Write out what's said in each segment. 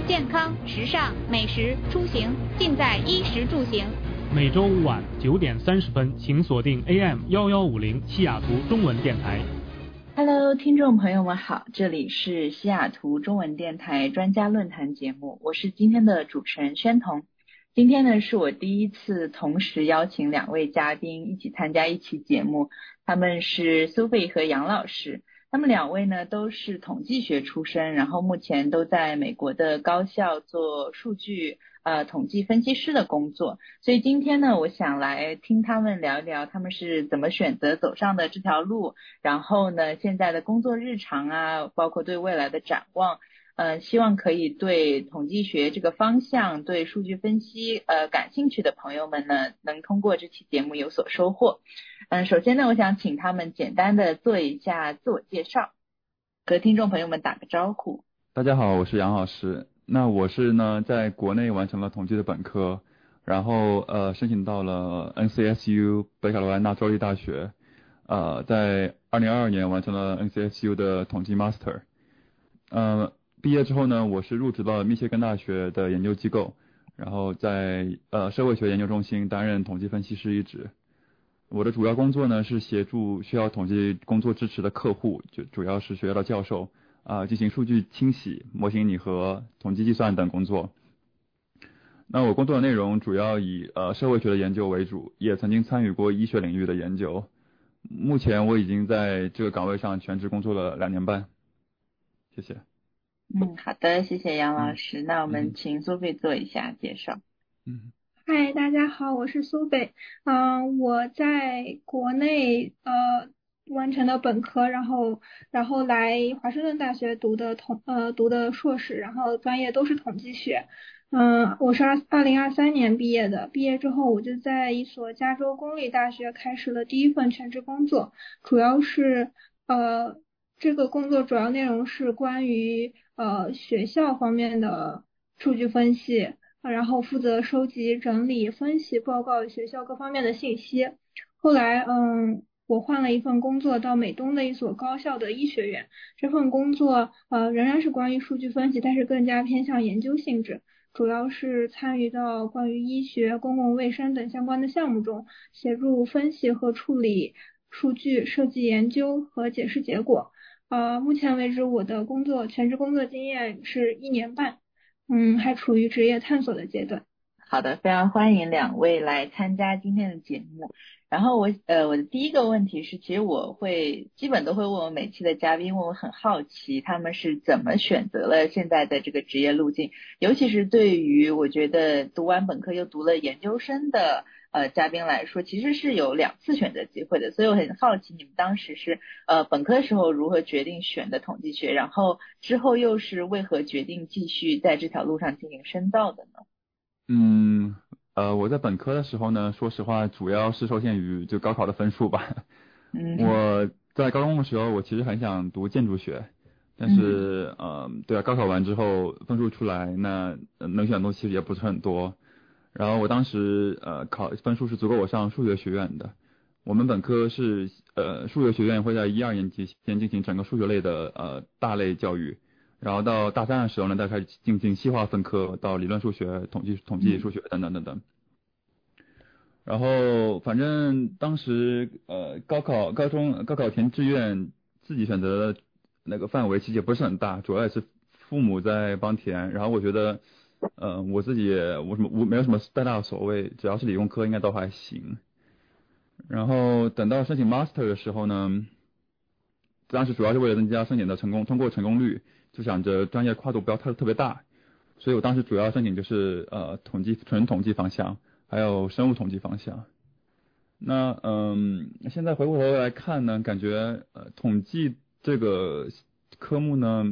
健康、时尚、美食、出行，尽在衣食住行。 每周五晚9:30，请锁定 AM1150西雅图中文电台。 Hello， 听众朋友们好，这里是西雅图中文电台专家论坛节目，我是今天的主持人宣彤。今天呢是我第一次同时邀请两位嘉宾一起参加一期节目，他们是苏菲和杨老师。他们两位呢都是统计学出身，然后目前都在美国的高校做数据统计分析师的工作，所以今天呢我想来听他们聊一聊他们是怎么选择走上的这条路，然后呢现在的工作日常啊，包括对未来的展望，希望可以对统计学这个方向，对数据分析感兴趣的朋友们呢能通过这期节目有所收获。首先呢我想请他们简单的做一下自我介绍，和听众朋友们打个招呼。 大家好，我是杨老师。那我是呢在国内完成了统计的本科，然后申请到了 NCSU 北卡罗来纳州立大学，在2022年完成了 NCSU 的统计 Master。毕业之后呢，我是入职到密歇根大学的研究机构，然后在社会学研究中心担任统计分析师一职。我的主要工作呢是协助需要统计工作支持的客户，就主要是学校的教授进行数据清洗、模型拟合、统计计算等工作。那我工作的内容主要以社会学的研究为主，也曾经参与过医学领域的研究。目前我已经在这个岗位上全职工作了2年半。谢谢。 好的，谢谢杨老师。那我们请苏菲做一下介绍。 嗨，大家好，我是苏菲。我在国内完成的本科，然后来华盛顿大学读的硕士，然后专业都是统计学。我是2023年毕业的，毕业之后我就在一所加州公立大学开始了第一份全职工作，主要是这个工作主要内容是关于学校方面的数据分析，然后负责收集、整理、分析报告学校各方面的信息。后来我换了一份工作到美东的一所高校的医学院，这份工作仍然是关于数据分析，但是更加偏向研究性质，主要是参与到关于医学、公共卫生等相关的项目中，协助分析和处理数据、设计研究和解释结果。目前为止我的全职工作经验是1年半，还处于职业探索的阶段。 好的，非常欢迎两位来参加今天的节目。然后我的第一个问题是，其实我基本都会问我每期的嘉宾，我很好奇他们是怎么选择了现在的这个职业路径，尤其是对于我觉得读完本科又读了研究生的嘉宾来说，其实是有2次选择机会的，所以我很好奇你们当时是本科的时候如何决定选的统计学，然后之后又是为何决定继续在这条路上进行深造的呢？ 我在本科的时候呢，说实话主要是受限于就高考的分数吧。我在高中的时候我其实很想读建筑学，但是高考完之后分数出来，那能选的东西其实也不是很多。然后我当时分数是足够我上数学学院的。我们本科是数学学院会在1、2年级先进行整个数学类的大类教育，然后到大3的时候呢，再开始进行细化分科，到理论数学、统计数学等等等等。然后反正当时高考填志愿自己选择的那个范围其实也不是很大，主要也是父母在帮填。然后我觉得我自己没有什么太大的所谓，只要是理工科应该都还行。然后等到申请 Master 的时候呢，当时主要是为了增加申请的通过成功率，就想着专业跨度不要特别大，所以我当时主要申请就是纯统计方向，还有生物统计方向。那现在回过头来看呢，感觉统计这个科目呢，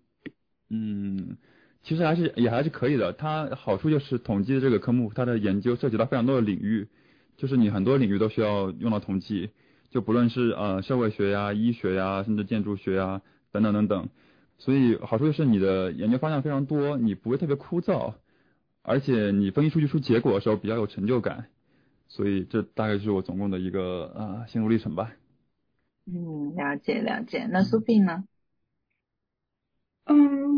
其实也还是可以的。它好处就是统计这个科目，它的研究涉及到非常多的领域，就是你很多领域都需要用到统计，就不论是社会学呀、医学呀，甚至建筑学呀等等等等。所以好处就是你的研究方向非常多，你不会特别枯燥，而且你分析数据出结果的时候比较有成就感。所以这大概是我总共的一个心路历程吧。 了解。那苏菲呢？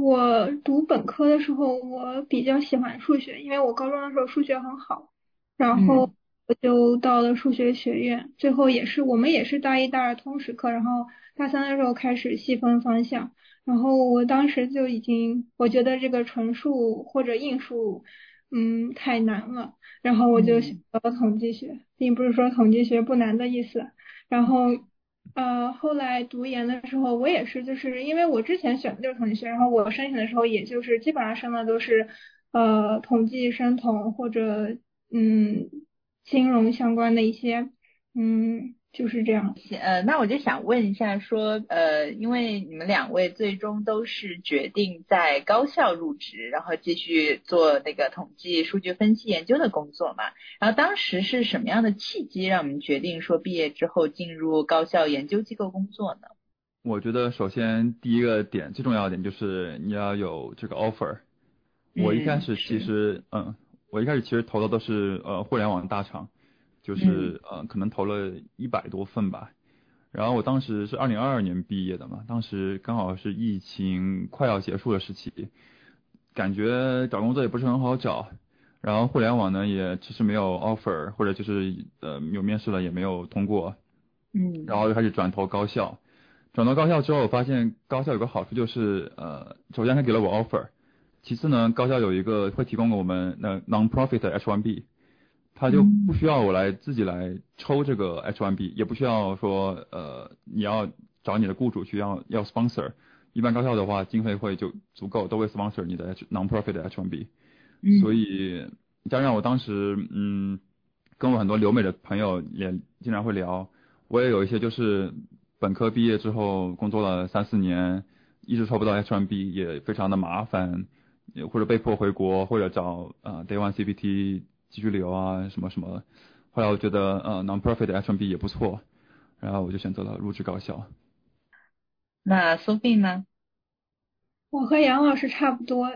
我读本科的时候，我比较喜欢数学，因为我高中的时候数学很好，然后我就到了数学学院，最后我们也是大一、大二通识课，然后大三的时候开始细分方向，然后我当时就我觉得这个纯数或者应数，太难了，然后我就选择了统计学，并不是说统计学不难的意思，然后。后来读研的时候，我也是，就是因为我之前选的就是统计学，然后我申请的时候，也就是基本上申的都是统计、生统或者金融相关的一些，就是这样。 那我就想问一下说，因为你们两位最终都是决定在高校入职，然后继续做那个统计数据分析研究的工作嘛，然后当时是什么样的契机让我们决定说毕业之后进入高校研究机构工作呢？ 我觉得首先第一个点，最重要的点就是你要有这个 offer。我一开始其实投的都是互联网大厂，就是可能投了100多份吧。然后我当时是2022年毕业的嘛，当时刚好是疫情快要结束的时期，感觉找工作也不是很好找，然后互联网呢也其实没有 offer， 或者就是有面试了也没有通过，然后就开始转投高校。转到高校之后，我发现高校有个好处就是首先他给了我 offer， 其次呢高校有一个会提供给我们non-profit 的 H1B。他就不需要我自己来抽这个 H1B， 也不需要说你要找你的雇主去要 sponsor， 一般高校的话经费会就足够，都会 sponsor 你的 non-profit 的 H1B，所以加上我当时跟我很多留美的朋友也经常会聊，我也有一些就是本科毕业之后工作了3-4年，一直抽不到 H1B， 也非常的麻烦，或者被迫回国，或者找Day One CPT继续留啊什么什么，后来我觉得non-profit 的 H1B 也不错，然后我就选择了入职高校。 那 Sophie 呢？ 我和杨老师差不多，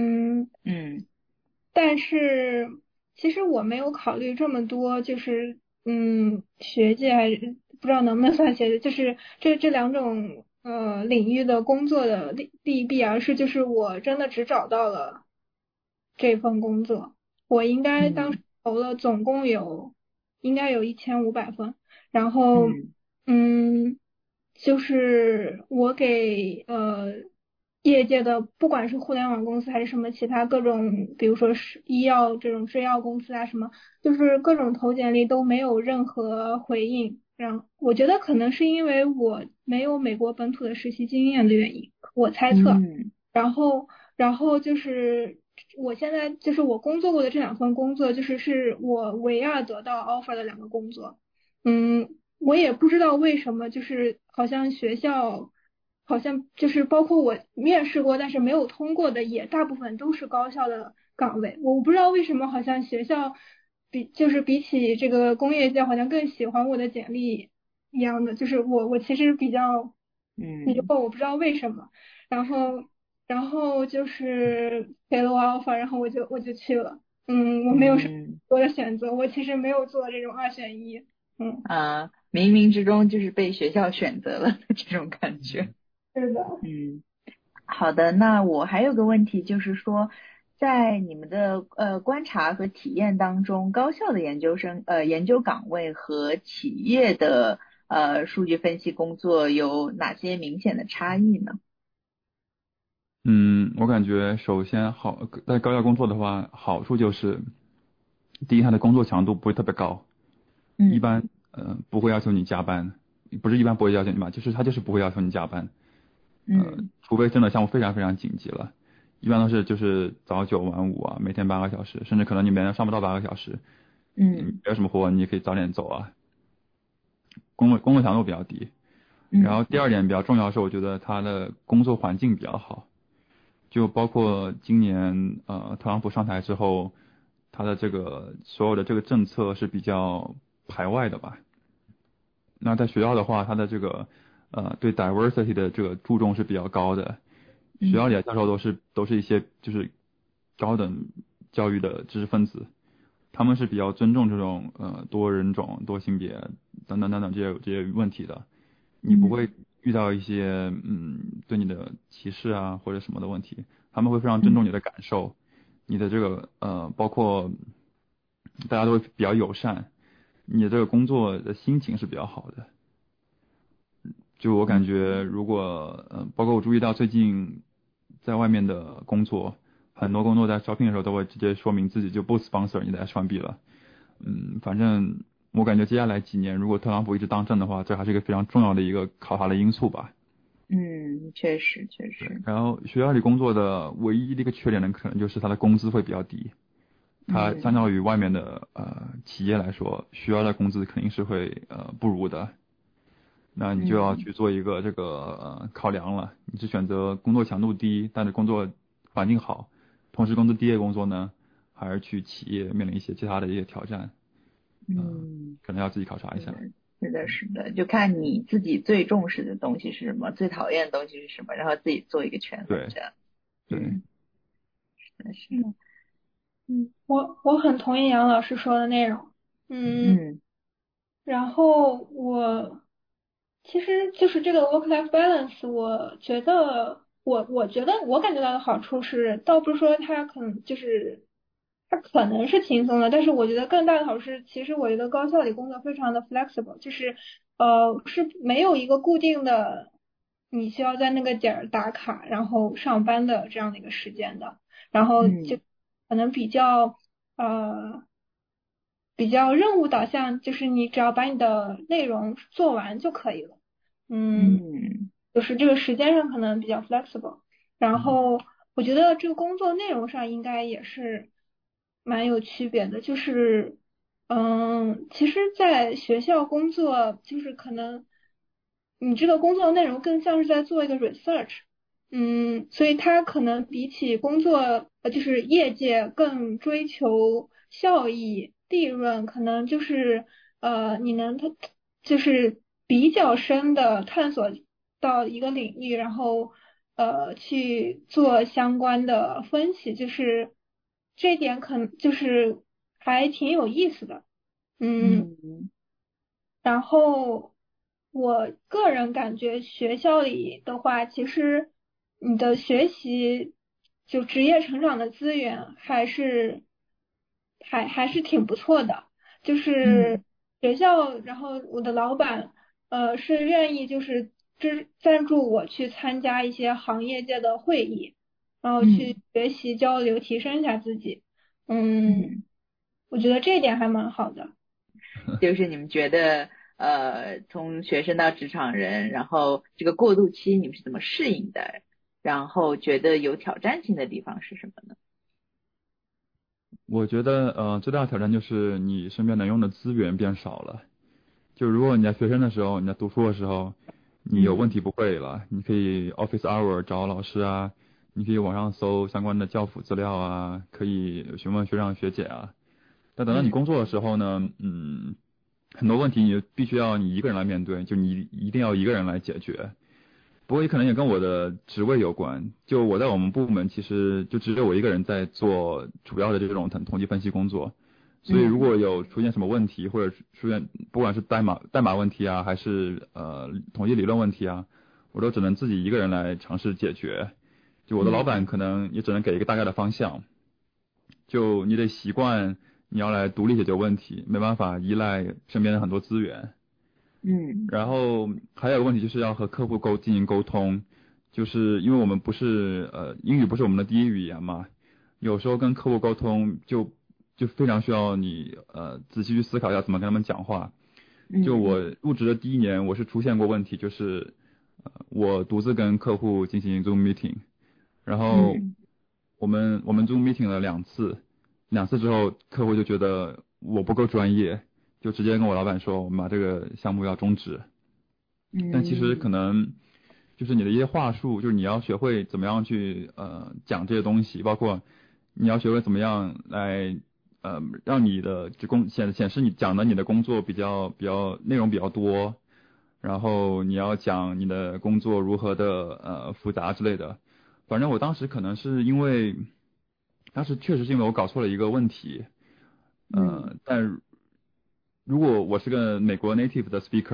但是其实我没有考虑这么多，就是学界还是不知道能不能算学界，就是这两种领域的工作的利弊，而是就是我真的只找到了这份工作。我应该当时投了总共应该有1500份，然后就是我给业界的不管是互联网公司还是什么其他各种，比如说是医药这种制药公司啊什么，就是各种投简历都没有任何回应，然后我觉得可能是因为我没有美国本土的实习经验的原因，我猜测，然后就是我现在就是我工作过的这2份工作，是我唯二得到 offer 的2个工作。我也不知道为什么，就是好像学校，好像就是包括我面试过但是没有通过的，也大部分都是高校的岗位。我不知道为什么，好像学校比起这个工业界，好像更喜欢我的简历一样的。就是我其实比较，我不知道为什么。然后就是给了我 offer，然后我就去了。我没有什么多的选择，我其实没有做这种2选1。 冥冥之中就是被学校选择了的这种感觉。 是的。 好的，那我还有个问题就是说，在你们的观察和体验当中，高校的研究岗位和企业的数据分析工作有哪些明显的差异呢？ 我感觉首先在高校工作的话，好处就是第一，它的工作强度不会特别高，一般不会要求你加班，不是一般不会要求你吧，就是他就是不会要求你加班，除非真的项目非常非常紧急了，一般都是就是早9晚5啊，每天8个小时，甚至可能你每天上不到8个小时，没有什么活你也可以早点走啊，工作强度比较低。然后第二点比较重要的是，我觉得他的工作环境比较好，就包括今年特朗普上台之后，他的这个所有的这个政策是比较排外的吧。那在学校的话，他的这个对 diversity 的这个注重是比较高的，学校里的教授都是一些就是高等教育的知识分子，他们是比较尊重这种多人种、多性别等等等等这些问题的。你不会遇到一些对你的歧视啊或者什么的问题，他们会非常尊重你的感受，你的这个包括大家都会比较友善，你的这个工作的心情是比较好的。就我感觉，如果包括我注意到最近在外面的工作，很多工作在招聘的时候都会直接说明自己就不 sponsor 你的 H1B 了。反正我感觉接下来几年，如果特朗普一直当政的话，这还是一个非常重要的一个考察的因素吧。 确实。 然后学校里工作的唯一的一个缺点呢，可能就是他的工资会比较低。它相较于外面的企业来说，学校的工资肯定是会不如的。那你就要去做一个这个考量了。你是选择工作强度低，但是工作环境好，同时工资低的工作呢，还是去企业面临一些其他的一些挑战？可能要自己考察一下。 是的，就看你自己最重视的东西是什么，最讨厌的东西是什么，然后自己做一个权衡，这样。 对。 是的。 我很同意杨老师说的内容。然后其实就是这个 work-life balance， 我觉得我感觉到的好处是，倒不是说它可能是轻松的，但是我觉得更大的好处是，其实我觉得高效率工作非常的 flexible， 就是是没有一个固定的你需要在那个点儿打卡然后上班的这样的一个时间的，然后就可能比较任务导向，就是你只要把你的内容做完就可以了。就是这个时间上可能比较 flexible， 然后我觉得这个工作内容上应该也是蛮有区别的，就是其实在学校工作就是可能你这个工作内容更像是在做一个 research，所以它可能比起工作就是业界更追求效益利润，可能就是你能就是比较深的探索到一个领域，然后去做相关的分析，就是这一点可能就是还挺有意思的。然后我个人感觉学校里的话，其实你的学习就职业成长的资源还是挺不错的，就是学校，然后我的老板是愿意就是赞助我去参加一些行业界的会议，然后去学习交流，提升一下自己。我觉得这一点还蛮好的。 就是你们觉得从学生到职场人，然后这个过渡期你们是怎么适应的？然后觉得有挑战性的地方是什么呢？ 我觉得最大的挑战就是你身边能用的资源变少了。就如果你在学生的时候，你在读书的时候，你有问题不会了，你可以 office hour 找老师啊，你可以网上搜相关的教辅资料啊，可以询问学长学姐啊。但等到你工作的时候呢，很多问题你必须要你一个人来面对，就你一定要一个人来解决。不过也可能也跟我的职位有关，就我在我们部门其实就只有我一个人在做主要的这种统计分析工作，所以如果有出现什么问题，或者出现不管是代码问题啊，还是统计理论问题啊，我都只能自己一个人来尝试解决。就我的老板可能也只能给一个大概的方向，就你得习惯你要来独立解决问题，没办法依赖身边的很多资源。然后还有个问题就是要和客户进行沟通，就是因为我们不是英语不是我们的第一语言嘛，有时候跟客户沟通就非常需要你仔细去思考一下怎么跟他们讲话。就我入职的第一年，我是出现过问题，就是我独自跟客户进行 Zoom meeting， 然后我们 Zoom meeting 了两次之后，客户就觉得我不够专业，就直接跟我老板说我们把这个项目要终止。但其实可能就是你的一些话术，就是你要学会怎么样去讲这些东西，包括你要学会怎么样来让你的显示你讲的你的工作比较内容比较多，然后你要讲你的工作如何的复杂之类的。反正我当时可能是因为当时确实是因为我搞错了一个问题，但如果我是个美国 native 的 speaker，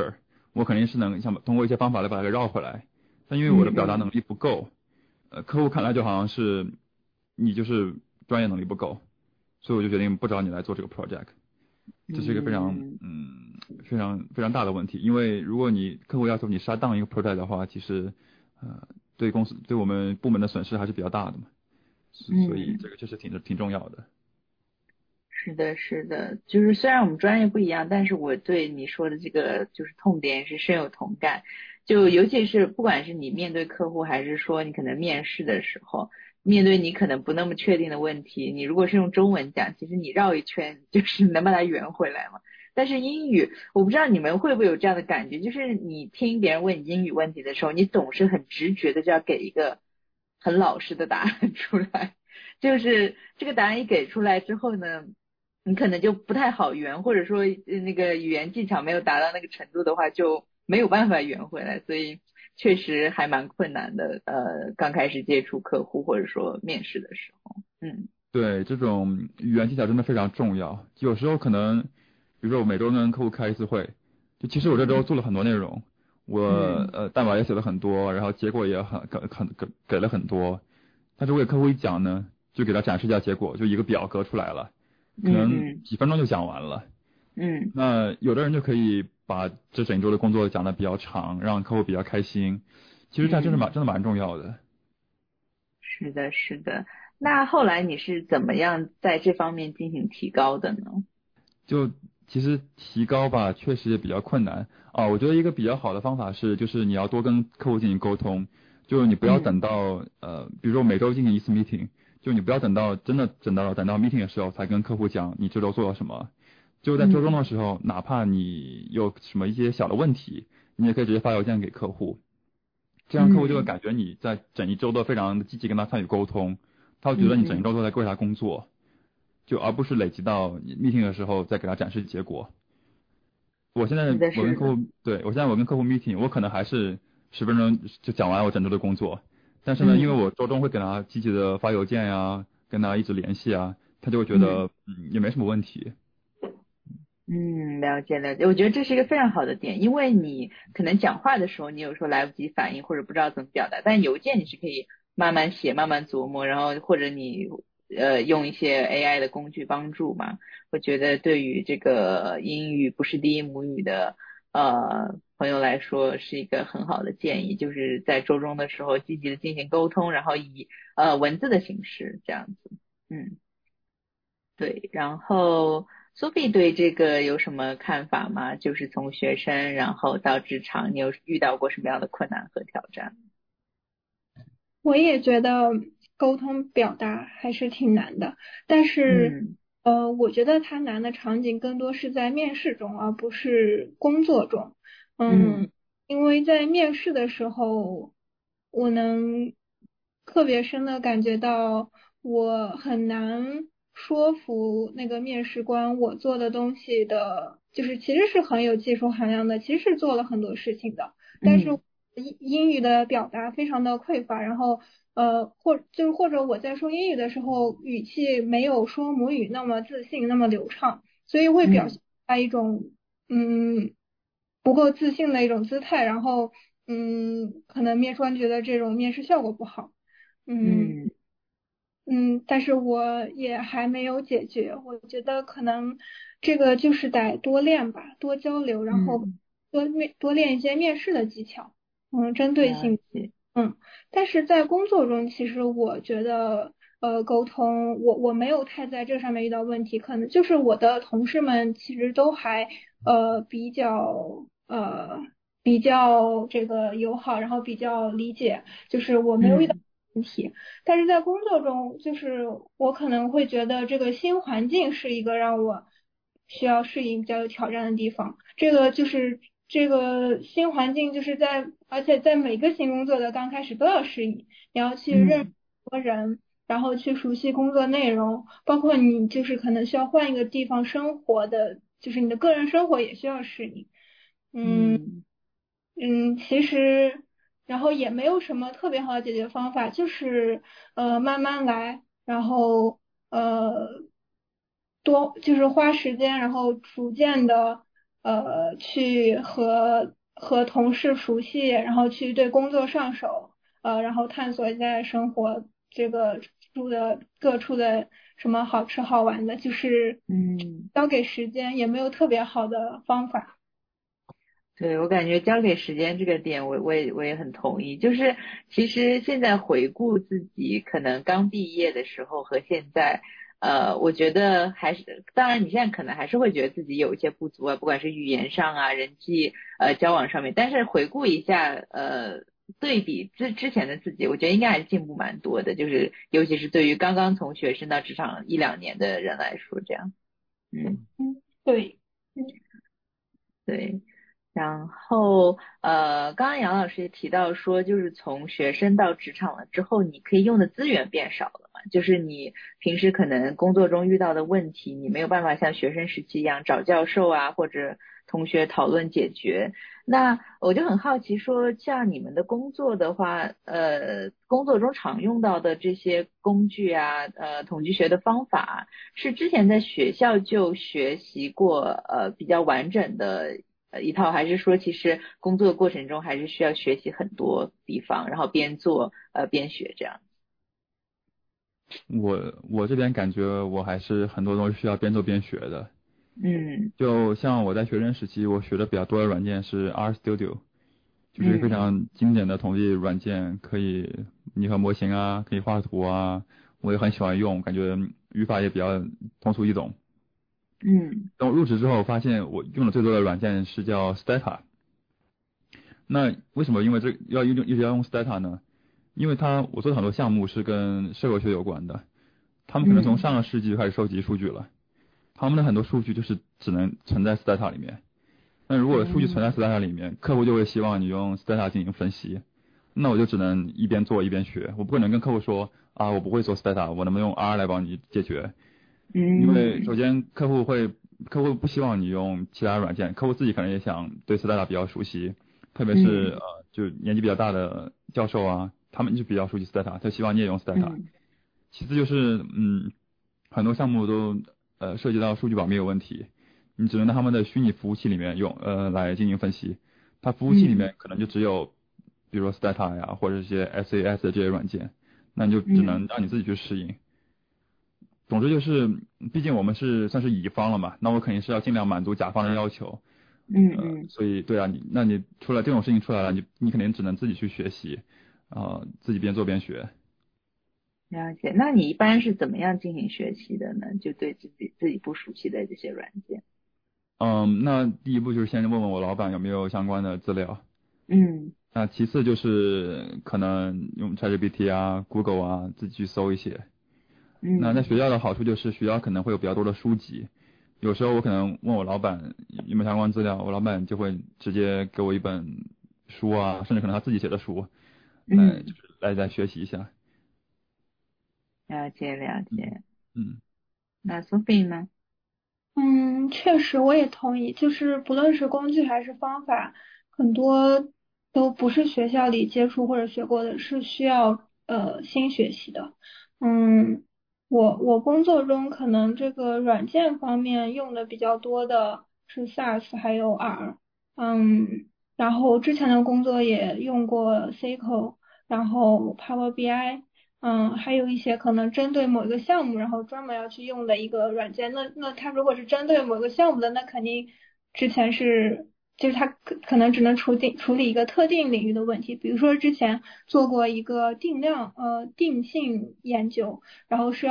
我肯定是能想通过一些方法来把它给绕回来。但因为我的表达能力不够，客户看来就好像是你就是专业能力不够，所以我就决定不找你来做这个 project。这是一个非常非常大的问题，因为如果你客户要求你shut down一个 project 的话，其实对公司对我们部门的损失还是比较大的嘛，所以这个确实挺重要的。 是的，是的，就是虽然我们专业不一样，但是我对你说的这个就是痛点是深有同感。就尤其是不管是你面对客户，还是说你可能面试的时候，面对你可能不那么确定的问题，你如果是用中文讲，其实你绕一圈就是能把它圆回来嘛。但是英语，我不知道你们会不会有这样的感觉，就是你听别人问你英语问题的时候，你总是很直觉的就要给一个很老实的答案出来，就是这个答案一给出来之后呢，你可能就不太好圆，或者说那个语言技巧没有达到那个程度的话，就没有办法圆回来，所以确实还蛮困难的。刚开始接触客户或者说面试的时候， 对，这种语言技巧真的非常重要。有时候可能，比如说我每周跟客户开一次会，就其实我这周做了很多内容，我代码也写了很多，然后结果也给了很多，但是我给客户一讲呢，就给他展示一下结果，就一个表格出来了，可能几分钟就讲完了。那有的人就可以把这整周的工作讲得比较长，让客户比较开心。其实这真的蛮重要的。 是的，是的。那后来你是怎么样在这方面进行提高的呢？ 就其实提高吧，确实也比较困难啊。我觉得一个比较好的方法是，就是你要多跟客户进行沟通，就是你不要等到比如说每周进行一次 meeting，就你不要等到 meeting 的时候才跟客户讲你这周做了什么，就在周中的时候，哪怕你有什么一些小的问题，你也可以直接发邮件给客户，这样客户就会感觉你在整一周都非常的积极跟他参与沟通，他会觉得你整一周都在为他工作。就而不是累积到meeting 的时候再给他展示结果。我现在我跟客户meeting，我可能还是10分钟就讲完我整周的工作，但是呢，因为我周中会给他积极的发邮件呀，跟他一直联系啊，他就会觉得也没什么问题。 了解了解，我觉得这是一个非常好的点，因为你可能讲话的时候你有时候来不及反应或者不知道怎么表达，但邮件你是可以慢慢写慢慢琢磨，然后或者你用一些 AI 的工具帮助嘛。我觉得对于这个英语不是第一母语的朋友来说是一个很好的建议，就是在周中的时候积极的进行沟通，然后以文字的形式这样子。对，然后Sophie 对这个有什么看法吗？就是从学生然后到职场，你有遇到过什么样的困难和挑战？ 我也觉得沟通表达还是挺难的，但是我觉得它难的场景更多是在面试中，而不是工作中。因为在面试的时候，我能特别深的感觉到我很难说服那个面试官我做的东西的，就是其实是很有技术含量的，其实是做了很多事情的，但是英语的表达非常的匮乏，然后或者我在说英语的时候语气没有说母语那么自信那么流畅，所以会表现出来一种不够自信的一种姿态，然后可能面试官觉得这种面试效果不好。但是我也还没有解决，我觉得可能这个就是得多练吧，多交流，然后多练一些面试的技巧，针对性。但是在工作中，其实我觉得沟通，我没有太在这上面遇到问题，可能就是我的同事们其实都还比较这个友好，然后比较理解，就是我没有遇到问题。但是在工作中，就是我可能会觉得这个新环境是一个让我需要适应比较有挑战的地方。这个新环境就是而且在每个新工作的刚开始都要适应，你要去认识很多人，然后去熟悉工作内容，包括你就是可能需要换一个地方生活的，就是你的个人生活也需要适应。其实然后也没有什么特别好的解决方法，就是慢慢来，然后就是花时间，然后逐渐的去和和同事熟悉，然后去对工作上手，然后探索一下生活这个各处的什么好吃好玩的，就是交给时间，也没有特别好的方法。 对，我感觉交给时间这个点我也很同意。就是其实现在回顾自己可能刚毕业的时候和现在，我觉得还是，当然你现在可能还是会觉得自己有一些不足啊，不管是语言上啊、人际交往上面，但是回顾一下对比之前的自己，我觉得应该还是进步蛮多的，就是尤其是对于刚刚从学生到职场1-2年的人来说，这样。 对， 对。然后刚刚杨老师也提到说，就是从学生到职场了之后，你可以用的资源变少了嘛，就是你平时可能工作中遇到的问题，你没有办法像学生时期一样找教授啊或者同学讨论解决。那我就很好奇说，像你们的工作的话，工作中常用到的这些工具啊，统计学的方法，是之前在学校就学习过比较完整的一套，还是说其实工作过程中还是需要学习很多地方，然后边做边学这样？ 我这边感觉我还是很多东西需要边做边学的。就像我在学生时期，我学的比较多的软件是 RStudio， 就是非常经典的统计软件，可以拟合模型啊，可以画图啊，我也很喜欢用，感觉语法也比较通俗易懂。等我入职之后，发现我用的最多的软件是叫 Stata。那为什么因为这一直要用 Stata 呢？因为我做的很多项目是跟社会学有关的，他们可能从上个世纪就开始收集数据了，他们的很多数据就是只能存在 Stata 里面。那如果数据存在 Stata 里面，客户就会希望你用 Stata 进行分析，那我就只能一边做一边学，我不可能跟客户说啊我不会做 Stata， 我能不能用 R 来帮你解决？因为首先客户不希望你用其他软件，客户自己可能也想对 Stata 比较熟悉，特别是就年纪比较大的教授啊，他们就比较熟悉 Stata， 他希望你也用 Stata。其次就是很多项目都涉及到数据保密有问题，你只能在他们的虚拟服务器里面用来进行分析，它服务器里面可能就只有比如说 Stata 呀或者一些 SAS 的这些软件，那你就只能让你自己去适应。总之就是，毕竟我们算是乙方了嘛，那我肯定是要尽量满足甲方的要求。所以对啊，你出了这种事情出来了，你肯定只能自己去学习，自己边做边学。 了解。那你一般是怎么样进行学习的呢？就对自己不熟悉的这些软件。 那第一步就是先问问我老板有没有相关的资料。那其次就是可能用 ChatGPT 啊、Google 啊自己去搜一些。那在学校的好处就是学校可能会有比较多的书籍，有时候我可能问我老板有没有相关资料，我老板就会直接给我一本书啊，甚至可能他自己写的书，来再学习一下。 了解。那 Sophie 呢？ 确实我也同意，就是不论是工具还是方法，很多都不是学校里接触或者学过的，是需要新学习的。我工作中可能这个软件方面用的比较多的是 SAS 还有 R，然后之前的工作也用过 SQL，然后 Power BI，还有一些可能针对某一个项目，然后专门要去用的一个软件。那它如果是针对某个项目的，那肯定之前就是它可能只能处理一个特定领域的问题，比如说之前做过一个定性研究，然后是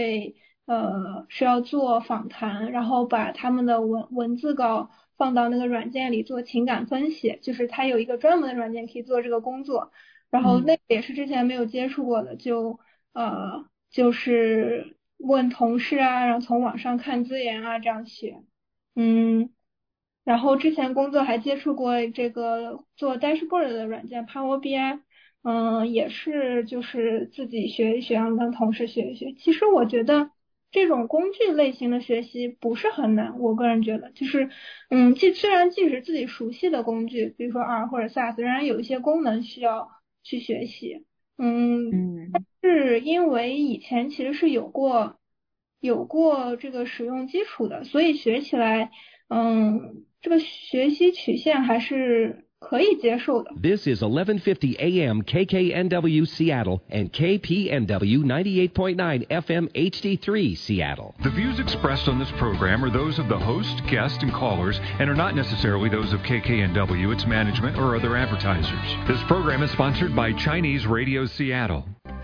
要做访谈，然后把他们的文字稿放到那个软件里做情感分析，就是它有一个专门的软件可以做这个工作，然后那也是之前没有接触过的，就是问同事啊，然后从网上看资源啊这样学。然后之前工作还接触过这个做 dashboard 的软件 Power BI，也是就是自己学一学，然后跟同事学一学。其实我觉得这种工具类型的学习不是很难，我个人觉得就是，虽然即使自己熟悉的工具，比如说 R 或者 SAS，仍然有一些功能需要去学习，但是因为以前其实是有过这个使用基础的，所以学起来，这个学习曲线还是可以接受的。 This is 1150 AM KKNW Seattle and KPNW 98.9 FM HD3 Seattle. The views expressed on this program are those of the host, guests, and callers and are not necessarily those of KKNW, its management, or other advertisers. This program is sponsored by Chinese Radio Seattle.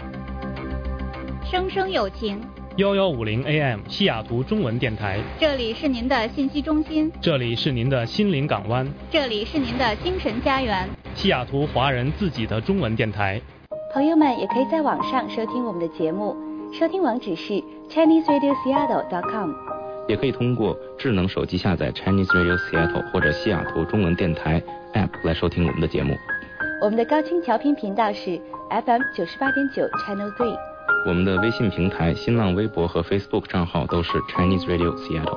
声声有情 1150 AM 西雅图中文电台， 这里是您的信息中心， 这里是您的心灵港湾， 这里是您的精神家园， 西雅图华人自己的中文电台。 朋友们也可以在网上收听我们的节目，收听网址是 ChineseRadioSeattle.com， 也可以通过智能手机下载 Chinese Radio Seattle 或者西雅图中文电台 App 来收听我们的节目。 我们的高清调频频道是 FM 98.9 Channel 3。 我们的微信平台、新浪微博和 Facebook 账号都是 Chinese Radio Seattle。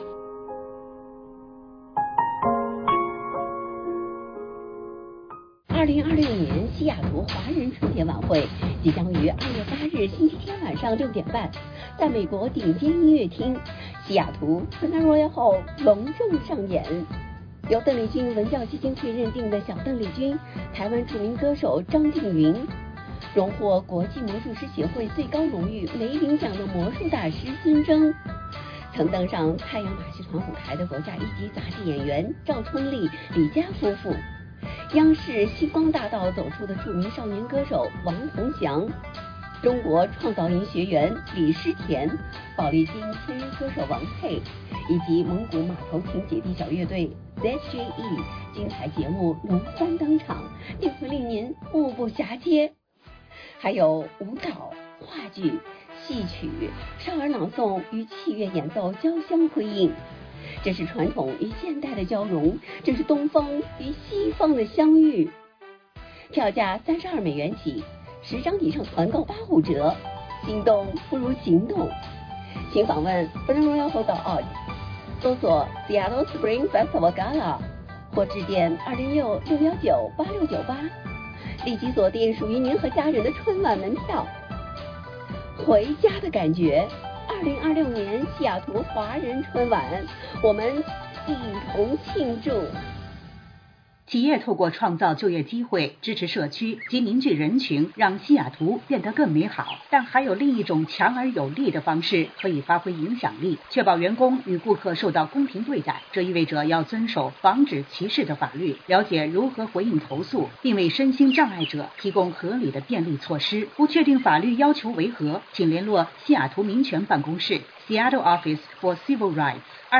2026年西雅图华人春节晚会即将于2月8日星期天晚上6点半，在美国顶尖音乐厅西雅图 Royal Hall 隆重上演。由邓丽君文教基金会认定的小邓丽君，台湾著名歌手张静云，荣获国际魔术师协会最高荣誉梅林奖的魔术大师孙铮，曾登上太阳马戏团舞台的国家一级杂技演员赵春丽、李佳夫妇，央视星光大道走出的著名少年歌手王洪祥，中国创造营学员李诗田，宝丽金签约歌手王佩，以及蒙古马头琴姐弟小乐队 ZJE， 精彩节目轮番登场，定会令您目不暇接。还有舞蹈、话剧、戏曲、少儿朗诵与器乐演奏交相辉映，这是传统与现代的交融，这是东方与西方的相遇。票价32美元起，10张以上团购85折，心动不如行动。请访问 BurnRoyalHall.org， 搜索 Seattle Spring Festival Gala， 或致电206-619-8698，立即锁定属于您和家人的春晚门票。回家的感觉，2026年西雅图华人春晚，我们一同庆祝。 企业透过创造就业机会、支持社区及凝聚人群，让西雅图变得更美好。但还有另一种强而有力的方式可以发挥影响力，确保员工与顾客受到公平对待。这意味着要遵守防止歧视的法律，了解如何回应投诉，并为身心障碍者提供合理的便利措施。不确定法律要求为何，请联络西雅图民权办公室 Seattle Office for Civil Rights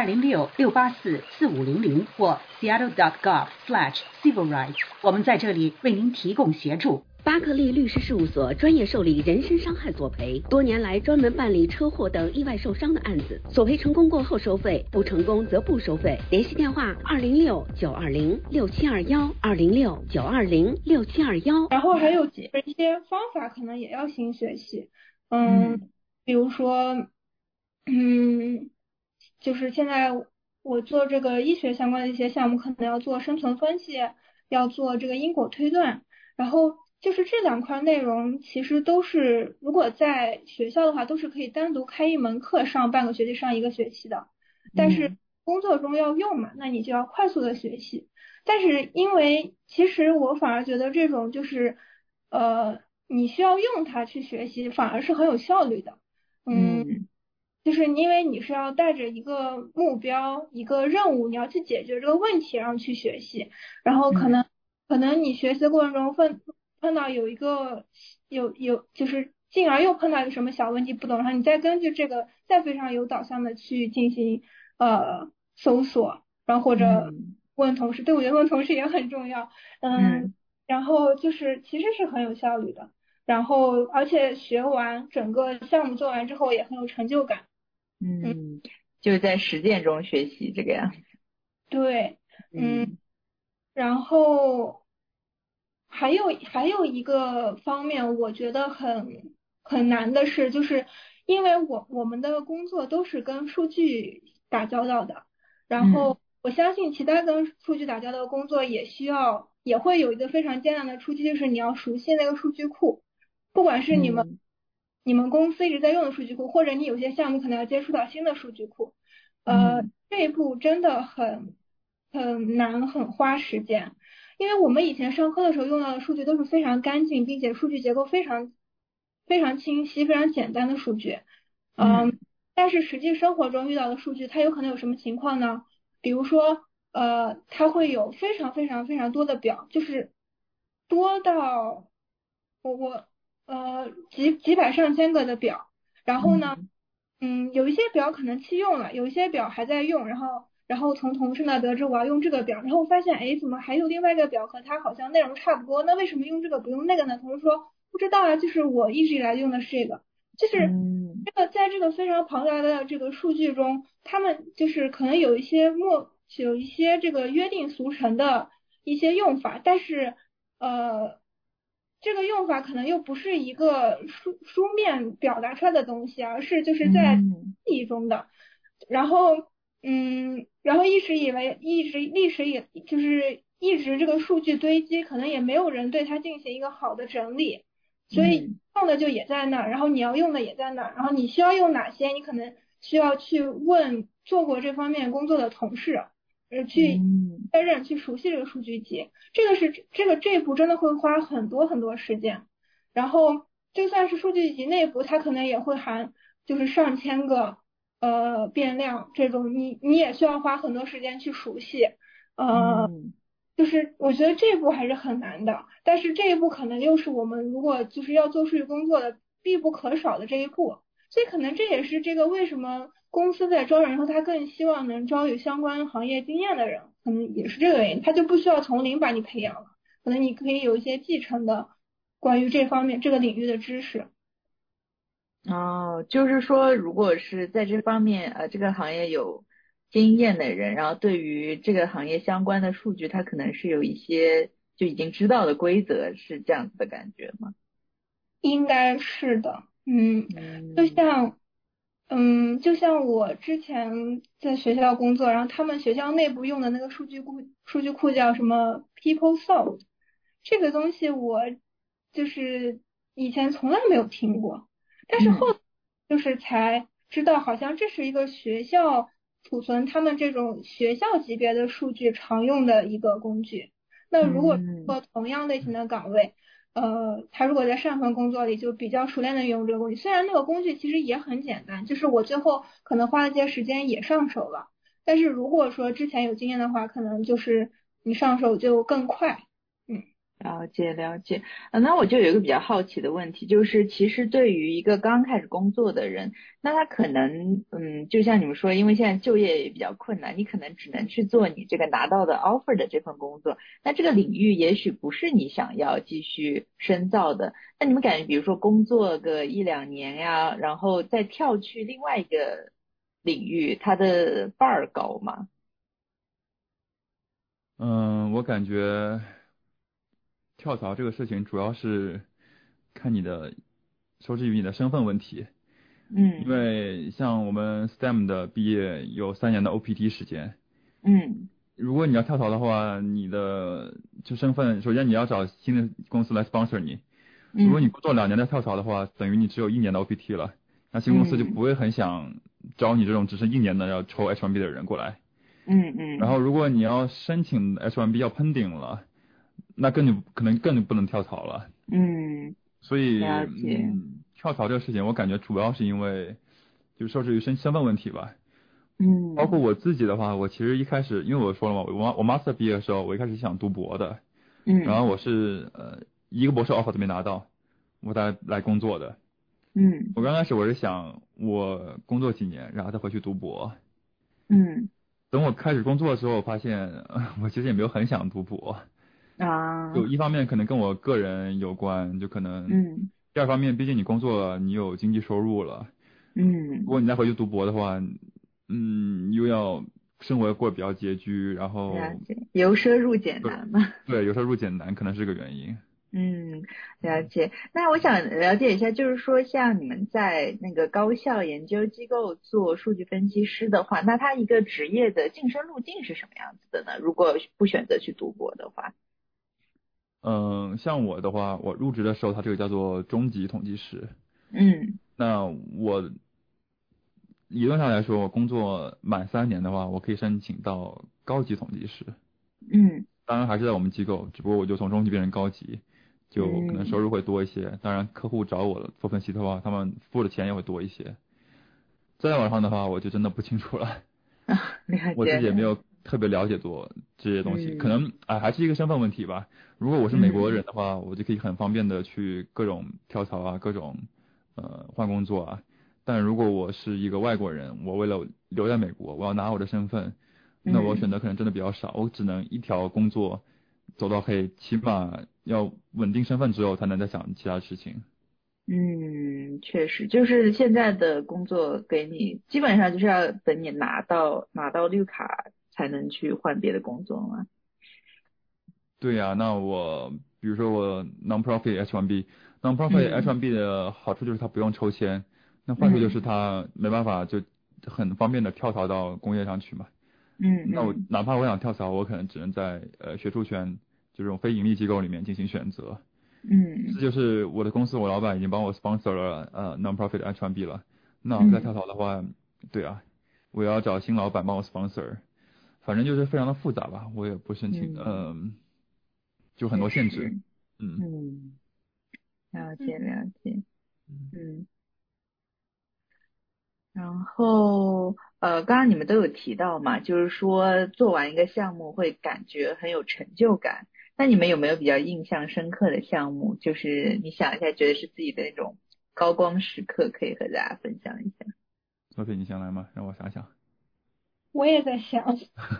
206-684-4500或 Seattle.gov/Civil Rights。我们在这里为您提供协助。 巴克利律师事务所专业受理人身伤害索赔，多年来专门办理车祸等意外受伤的案子，索赔成功过后收费，不成功则不收费。联系电话206-920-6721，206-920-6721。 然后还有一些方法可能也要新学习，比如说，就是现在我做这个医学相关的一些项目，可能要做生存分析，要做这个因果推断，然后就是这2块内容其实都是，如果在学校的话都是可以单独开一门课上半个学期上1个学期的，但是工作中要用嘛，那你就要快速的学习。但是因为其实我反而觉得这种就是你需要用它去学习反而是很有效率的。就是因为你是要带着一个目标、一个任务，你要去解决这个问题，然后去学习。然后可能你学习的过程中碰到有一个就是进而又碰到一个什么小问题不懂，然后你再根据这个再非常有导向的去进行搜索，然后或者问同事，对，我觉得问同事也很重要。然后就是其实是很有效率的，然后而且学完整个项目做完之后也很有成就感。 就是在实践中学习这个样子。 对，然后还有一个方面，我觉得很难的是，就是因为我们的工作都是跟数据打交道的，然后我相信其他跟数据打交道的工作也会有一个非常艰难的初期，就是你要熟悉那个数据库，不管是你们公司一直在用的数据库，或者你有些项目可能要接触到新的数据库，这一步真的很难，很花时间。 因为我们以前上课的时候用到的数据都是非常干净，并且数据结构非常清晰、非常简单的数据。但是实际生活中遇到的数据，它有可能有什么情况呢？比如说，它会有非常多的表，就是多到几百上千个的表。然后呢，有一些表可能弃用了，有一些表还在用，然后从同事那得知我要用这个表，然后我发现，哎，怎么还有另外一个表和它好像内容差不多？那为什么用这个不用那个呢？同事说不知道啊，就是我一直以来用的是这个。就是这个在这个非常庞大的这个数据中，他们就是可能有一些这个约定俗成的一些用法，但是这个用法可能又不是一个书面表达出来的东西，而是就是在记忆中的。然后一直这个数据堆积，可能也没有人对它进行一个好的整理。所以用的就也在那儿，然后你要用的也在那儿，然后你需要用哪些，你可能需要去问做过这方面工作的同事，去确认、去熟悉这个数据集。这一步真的会花很多时间。然后就算是数据集内部，它可能也会含就是上千个变量这种，你也需要花很多时间去熟悉。就是我觉得这一步还是很难的，但是这一步可能又是我们如果就是要做数据工作的必不可少的这一步，所以可能这也是这个为什么公司在招人后，他更希望能招有相关行业经验的人，可能也是这个原因，他就不需要从零把你培养了，可能你可以有一些继承的关于这方面这个领域的知识。 就是说如果是在这方面这个行业有经验的人，然后对于这个行业相关的数据，他可能是有一些就已经知道的规则，是这样子的感觉吗？ 应该是的，就像我之前在学校工作，然后他们学校内部用的那个数据库叫什么 PeopleSoft， 这个东西我就是以前从来没有听过，但是后就是才知道，好像这是一个学校储存他们这种学校级别的数据常用的一个工具。那如果做同样类型的岗位，他如果在上份工作里就比较熟练的用这个工具，虽然那个工具其实也很简单，就是我最后可能花了些时间也上手了，但是如果说之前有经验的话，可能就是你上手就更快。 了解。那我就有一个比较好奇的问题，就是其实对于一个刚开始工作的人，那他可能就像你们说，因为现在就业也比较困难，你可能只能去做你这个拿到的 offer 的这份工作，那这个领域也许不是你想要继续深造的。那你们感觉比如说工作个1-2年呀，然后再跳去另外一个领域，它的 bar 高吗？ 我感觉跳槽这个事情主要是看你的受制于你的身份问题。因为像我们 STEM 的毕业有3年的 OPT 时间。如果你要跳槽的话，你的就身份，首先你要找新的公司来 sponsor 你。如果你工作2年再跳槽的话，等于你只有1年的 OPT 了，那新公司就不会很想招你这种只是1年的要抽 H1B 的人过来。然后如果你要申请 H1B 要喷顶了，那可能更不能跳槽了。所以跳槽这个事情，我感觉主要是因为就受制于身份问题吧。包括我自己的话，我其实一开始因为我说了嘛，我 master 毕业的时候，我一开始想读博的。然后我是一个博士 offer 都没拿到，我才来工作的。我刚开始我是想我工作几年，然后再回去读博。等我开始工作的时候，我发现我其实也没有很想读博。就一方面可能跟我个人有关，就可能第二方面，毕竟你工作你有经济收入了。如果你再回去读博的话，又要生活过得比较拮据，然后由奢入俭难嘛。 对，由奢入俭难可能是个原因。 了解。那我想了解一下，就是说像你们在那个高校研究机构做数据分析师的话，那他一个职业的晋升路径是什么样子的呢？如果不选择去读博的话。 像我的话，我入职的时候，它这个叫做中级统计师。那我理论上来说，我工作满3年的话，我可以申请到高级统计师。 当然还是在我们机构，只不过我就从中级变成高级，就可能收入会多一些。当然客户找我做分析的话，他们付的钱也会多一些。再往上的话，我就真的不清楚了。我自己也没有特别了解多这些东西，可能还是一个身份问题吧。如果我是美国人的话，我就可以很方便的去各种跳槽啊，各种换工作啊。但如果我是一个外国人，我为了留在美国，我要拿我的身份，那我选择可能真的比较少，我只能一条工作走到黑，起码要稳定身份之后才能再想其他事情。 确实，就是现在的工作给你基本上就是要等你拿到绿卡才能去换别的工作嘛。 对呀，那我比如说我 non-profit H1B，non-profit H1B 的好处就是它不用抽签，那坏处就是它没办法就很方便的跳槽到工业上去嘛。那我哪怕我想跳槽，我可能只能在学术圈这种非盈利机构里面进行选择。这就是我的公司，我老板已经帮我 sponsor 了non-profit H1B 了。那我再跳槽的话，对啊，我要找新老板帮我 sponsor， 反正就是非常的复杂吧，我也不申请，就很多限制。 了解。然后刚刚你们都有提到嘛，就是说做完一个项目会感觉很有成就感。那你们有没有比较印象深刻的项目？就是你想一下，觉得是自己的那种高光时刻，可以和大家分享一下。 作品你先来吗？让我想想。 我也在想。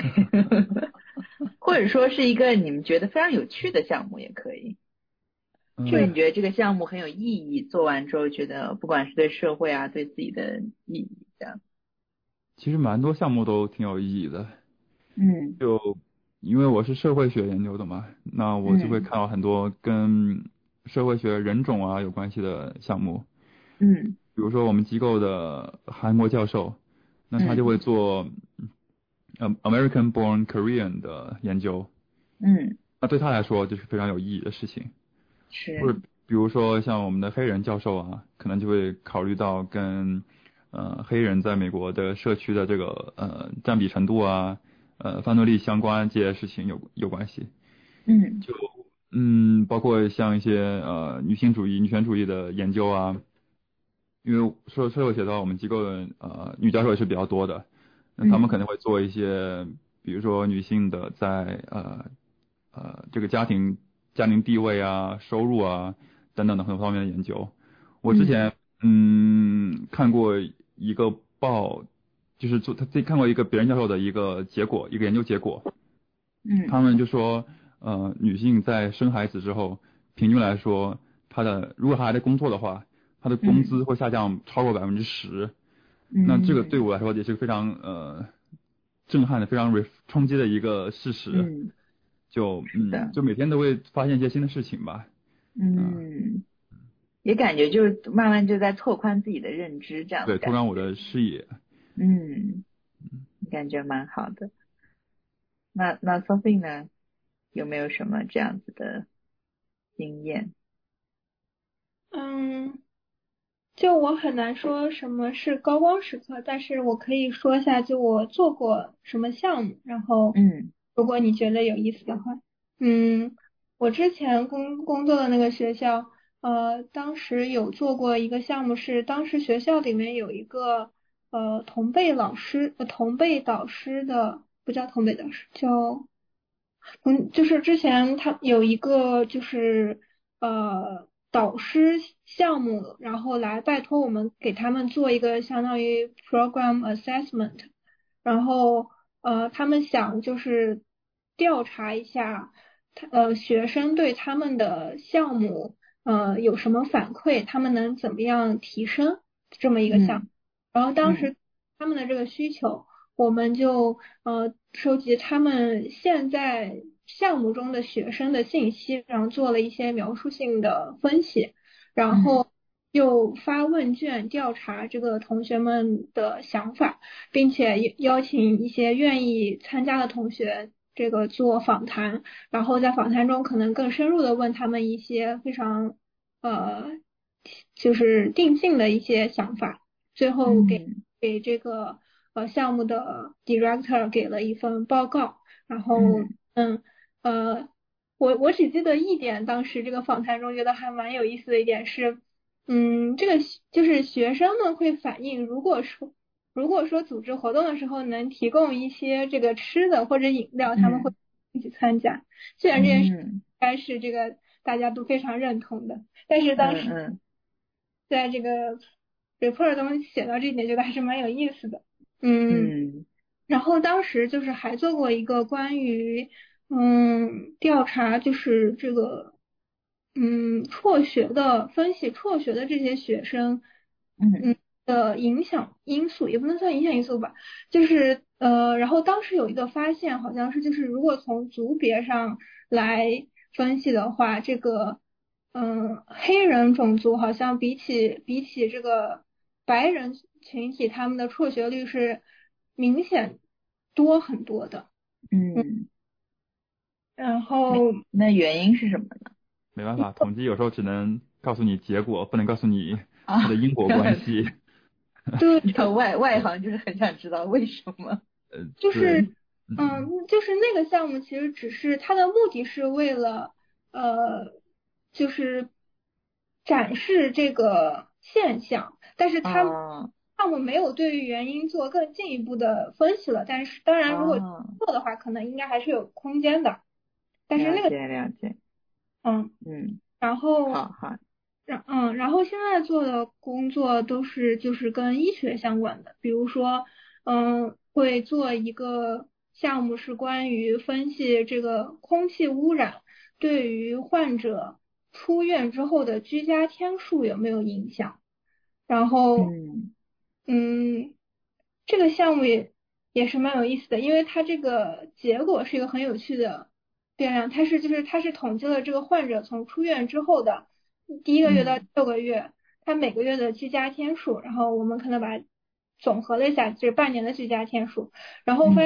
或者说是一个你们觉得非常有趣的项目也可以。就你觉得这个项目很有意义，做完之后觉得不管是对社会啊，对自己的意义这样。 其实蛮多项目都挺有意义的。就因为我是社会学研究的嘛，那我就会看到很多跟社会学人种啊有关系的项目。比如说我们机构的韩国教授，那他就会做American born Korean 的研究。那对他来说就是非常有意义的事情。或者比如说像我们的黑人教授啊，可能就会考虑到跟黑人在美国的社区的这个占比程度啊，犯罪率相关这些事情有关系。就包括像一些女权主义的研究啊，因为社会学的话，我们机构的女教授也是比较多的，那他们可能会做一些，比如说女性的在这个家庭地位啊、收入啊等等的很多方面的研究。我之前看过一个就是他自己看过一个别人教授的一个研究结果。他们就说女性在生孩子之后，平均来说，如果她还在工作的话，她的工资会下降超过10%。那这个对我来说也是非常震撼的、非常冲击的一个事实。就每天都会发现一些新的事情吧。 也感觉就慢慢就在拓宽自己的认知，这样对，拓宽我的视野。 感觉蛮好的。那 Sophie 呢，有没有什么这样子的经验？ 就我很难说什么是高光时刻，但是我可以说一下就我做过什么项目，然后如果你觉得有意思的话。我之前工作的那个学校当时有做过一个项目，是当时学校里面有一个同辈导师的，不叫同辈导师，叫就是之前他有一个就是导师项目，然后来拜托我们给他们做一个相当于 program assessment， 然后他们想就是调查一下学生对他们的项目有什么反馈，他们能怎么样提升这么一个项目。然后当时他们的这个需求，我们就收集他们现在项目中的学生的信息，然后做了一些描述性的分析，然后又发问卷调查这个同学们的想法，并且邀请一些愿意参加的同学这个做访谈，然后在访谈中可能更深入的问他们一些非常就是定性的一些想法，最后给这个项目的 director 给了一份报告，然后我只记得一点，当时这个访谈中觉得还蛮有意思的一点是，这个就是学生们会反映，如果说组织活动的时候能提供一些这个吃的或者饮料，他们会一起参加。虽然这件事应该是这个大家都非常认同的，但是当时在这个 report 中写到这一点，觉得还是蛮有意思的。然后当时就是还做过一个关于调查，就是这个辍学的分析，辍学的这些学生的影响因素，也不能算影响因素吧，就是然后当时有一个发现，好像是就是如果从族别上来分析的话，这个黑人种族好像比起这个白人群体，他们的辍学率是明显多很多的。然后那原因是什么呢？ 没办法，统计有时候只能告诉你结果，不能告诉你它的因果关系。 对， 外行就是很想知道为什么。 就是就是那个项目其实只是它的目的是为了就是展示这个现象，但是它项目没有对于原因做更进一步的分析了。但是当然如果做的话，可能应该还是有空间的。但是那个了解。 然后好。 然后现在做的工作都是就是跟医学相关的，比如说会做一个项目是关于分析这个空气污染对于患者出院之后的居家天数有没有影响。然后这个项目也是蛮有意思的，因为它这个结果是一个很有趣的变量，它是统计了这个患者从出院之后的第1个月到6个月，他每个月的居家天数，然后我们可能把它总和了一下，就是半年的居家天数，然后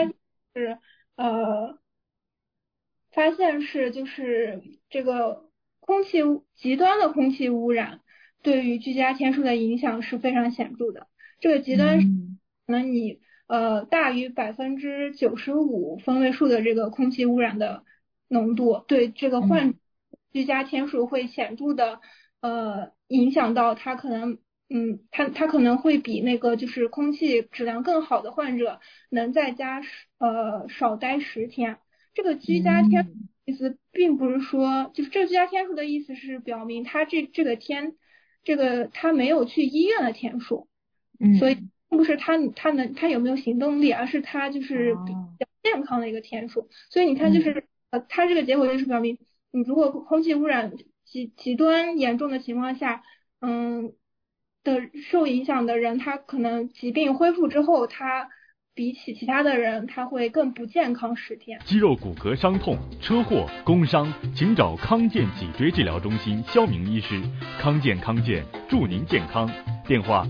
发现是就是这个极端的空气污染对于居家天数的影响是非常显著的。这个极端可能你大于95%分位数的这个空气污染的浓度，对这个患居家天数会显著的影响到他可能他可能会比那个就是空气质量更好的患者能在家少待10天。这个居家天数意思并不是说就是这个居家天数的意思是表明他这个他没有去医院的天数，所以并不是他有没有行动力，而是他就是比较健康的一个天数。所以你看就是他这个结果就是表明你如果空气污染极端严重的情况下的受影响的人，他可能疾病恢复之后，他比起其他的人他会更不健康10天。 肌肉骨骼伤痛、车祸、工伤，请找康健脊椎治疗中心肖明医师。康健祝您健康。电话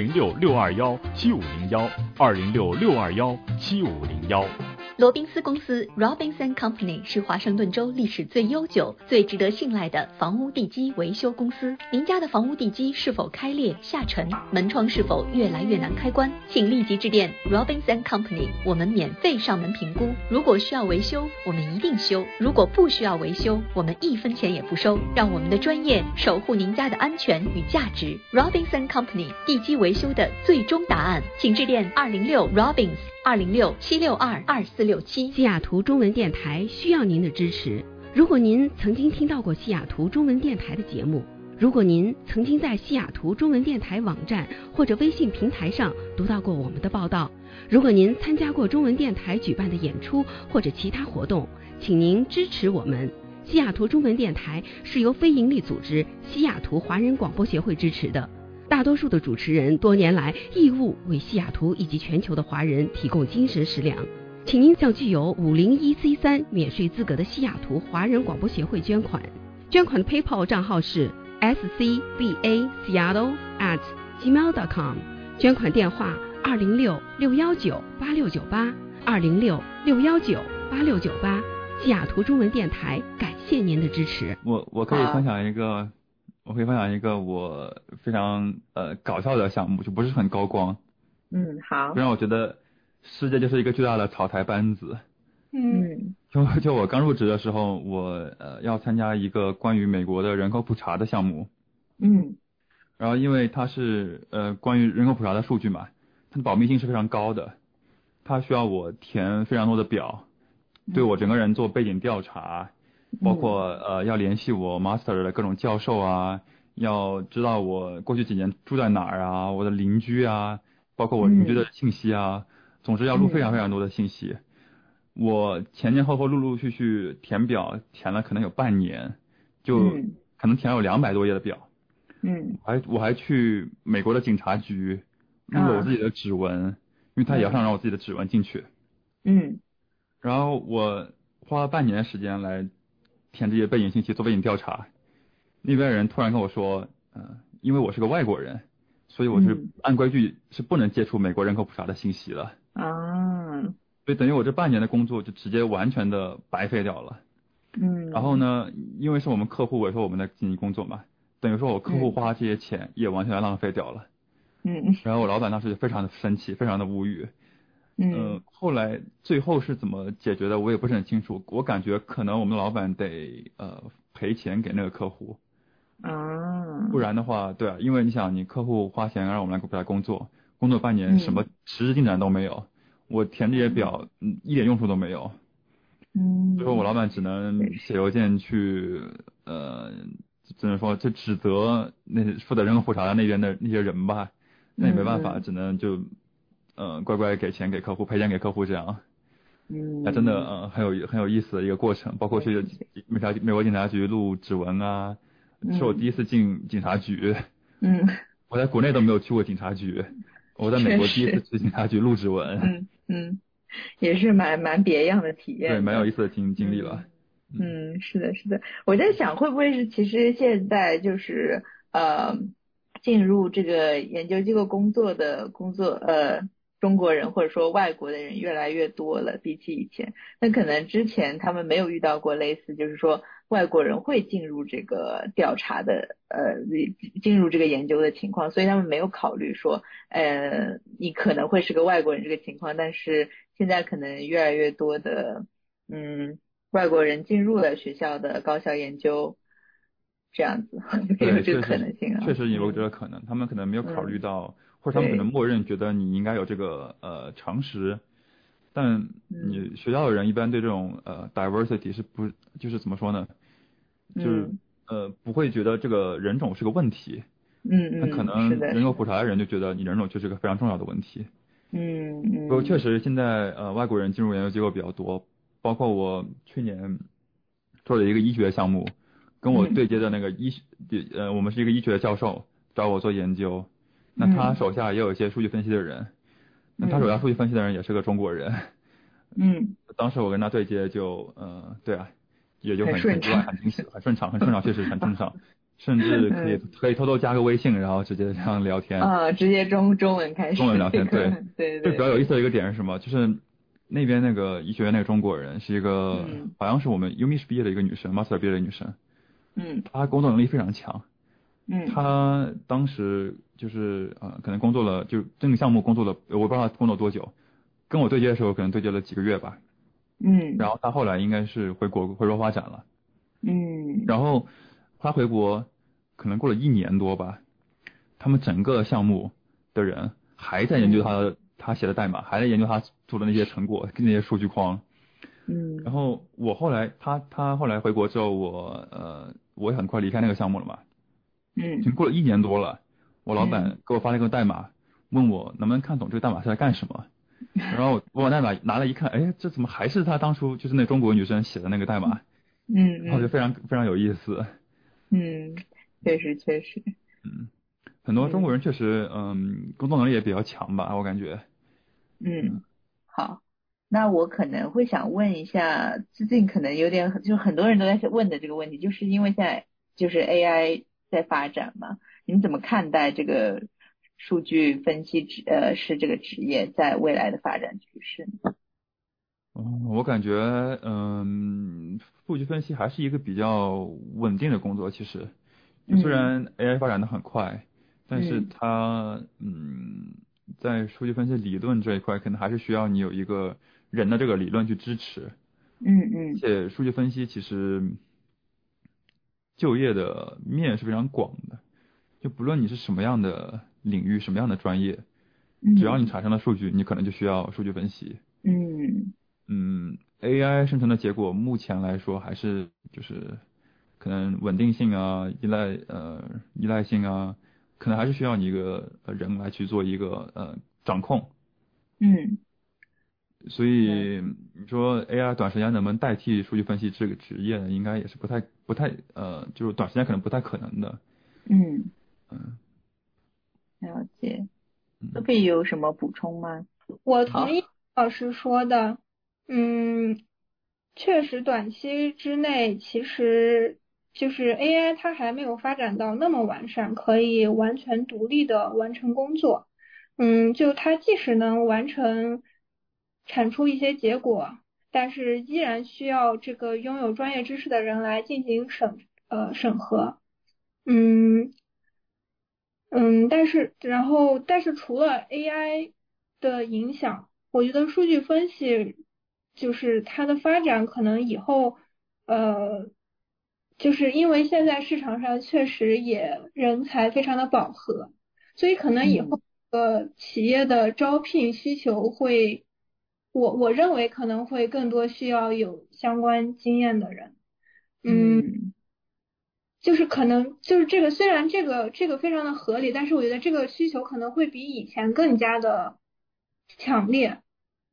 206-621-7501，206-621-7501。 罗宾斯公司 Robinson Company 是华盛顿州历史最悠久、最值得信赖的房屋地基维修公司。您家的房屋地基是否开裂、下沉，门窗是否越来越难开关？请立即致电 Robinson Company， 我们免费上门评估。如果需要维修，我们一定修；如果不需要维修，我们1分钱也不收。让我们的专业守护您家的安全与价值。Robinson Company 地基维修的最终答案，请致电206 Robins206-762-2467。 西雅图中文电台需要您的支持。如果您曾经听到过西雅图中文电台的节目，如果您曾经在西雅图中文电台网站或者微信平台上读到过我们的报道，如果您参加过中文电台举办的演出或者其他活动，请您支持我们。西雅图中文电台是由非营利组织西雅图华人广播协会支持的。大多数的主持人多年来义务为西雅图以及全球的华人提供精神食粮，请您向具有501C3免税资格的西雅图华人广播协会捐款。捐款的 PayPal 账号是 scbaseattle@gmail.com， 捐款电话206-619-8698 206-619-8698。西雅图中文电台感谢您的支持。 我可以分享一个我非常搞笑的项目，就不是很高光。 好。 让我觉得世界就是一个巨大的草台班子。 就我刚入职的时候，我要参加一个关于美国的人口普查的项目。然后因为它是关于人口普查的数据嘛，它的保密性是非常高的，它需要我填非常多的表，对我整个人做背景调查，包括要联系我 master 的各种教授啊，要知道我过去几年住在哪儿啊，我的邻居啊，包括我邻居的信息啊，总之要录非常非常多的信息。我前前后后陆陆续续填表填了可能有半年，就可能填了有200多页的表。我还去美国的警察局录了我自己的指纹，因为他也要让我自己的指纹进去。然后我花了半年的时间来填这些背景信息，做背景调查。那边人突然跟我说，因为我是个外国人，所以我是按规矩是不能接触美国人口普查的信息的。所以等于我这半年的工作就直接完全的白费掉了。然后呢，因为是我们客户委托我们的经纪工作嘛，等于说我客户花这些钱也完全浪费掉了。然后我老板当时就非常的生气，非常的无语。后来最后是怎么解决的我也不是很清楚，我感觉可能我们老板得赔钱给那个客户。不然的话，对啊，因为你想你客户花钱让我们来工作半年，什么实质进展都没有，我填这些表一点用处都没有。最后我老板只能写邮件去只能说就指责那负责人口普查的那边的那些人吧，那也没办法，只能就乖乖给钱给客户，赔钱给客户这样。那真的很有意思的一个过程，包括去美国警察局录指纹啊，是我第一次进警察局。我在国内都没有去过警察局，我在美国第一次去警察局录指纹。 也是蛮别样的体验。 对，蛮有意思的经历了。 是的，是的。我在想会不会是其实现在就是进入这个研究机构工作中国人或者说外国的人越来越多了，比起以前。那可能之前他们没有遇到过类似就是说外国人会进入这个调查的进入这个研究的情况，所以他们没有考虑说你可能会是个外国人这个情况。但是现在可能越来越多的外国人进入了学校的高校研究，这样子有这个可能性啊。 确实有这个可能，他们可能没有考虑到，或者他们可能默认觉得你应该有这个常识，但你学校的人一般对这种diversity 是不就是怎么说呢？就是不会觉得这个人种是个问题。那可能人口普查的人就觉得你人种就是个非常重要的问题。不过确实现在外国人进入研究机构比较多，包括我去年做了一个医学项目，跟我对接的那个我们是一个医学的教授找我做研究，那他手下也有一些数据分析的人，那他手下数据分析的人也是个中国人。当时我跟他对接就对啊，也就很顺畅，很顺畅，确实很顺畅。甚至可以偷偷加个微信，然后直接这样聊天。 直接中文开始。 中文聊天，对。 对。 最比较有意思的一个点是什么？就是那边那个医学院那个中国人是一个，好像是我们 UMich 毕业的一个女生 ，Master 毕业的女生。她工作能力非常强。她当时就是可能工作了，就这个项目工作了，我不知道她工作多久，跟我对接的时候可能对接了几个月吧。然后她后来应该是回国发展了。然后他回国可能过了1年多吧，他们整个项目的人还在研究他写的代码，还在研究他做的那些成果跟那些数据框。然后我后来他后来回国之后，我也很快离开那个项目了嘛。已经过了1年多了，我老板给我发了一个代码，问我能不能看懂这个代码是在干什么。然后我把代码拿来一看，哎，这怎么还是他当初就是那中国女生写的那个代码？然后就非常非常有意思。 确实。 很多中国人确实工作能力也比较强吧，我感觉。 好，那我可能会想问一下，最近可能有点就很多人都在问的这个问题，就是因为现在就是 AI 在发展嘛，你们怎么看待这个数据分析师这个职业在未来的发展趋势呢？ 我感觉数据分析还是一个比较稳定的工作。其实虽然 AI 发展的很快，但是它在数据分析理论这一块可能还是需要你有一个人的这个理论去支持。 而且数据分析其实就业的面是非常广的，就不论你是什么样的领域、什么样的专业，只要你产生了数据，你可能就需要数据分析。AI 生成的结果目前来说还是就是可能稳定性啊、依赖性啊，可能还是需要你一个人来去做一个掌控。所以你说 AI 短时间能不能代替数据分析这个职业呢？应该也是不太就是短时间可能不太可能的。 了解。Sophie 有什么补充吗？ 我同意老师说的，确实短期之内其实就是 AI 它还没有发展到那么完善，可以完全独立的完成工作。就它即使能产出一些结果，但是依然需要这个拥有专业知识的人来进行审核。但是除了 AI 的影响，我觉得数据分析就是它的发展可能以后就是因为现在市场上确实也人才非常的饱和，所以可能以后企业的招聘需求会，我认为可能会更多需要有相关经验的人。就是可能就是这个，虽然这个非常的合理，但是我觉得这个需求可能会比以前更加的强烈。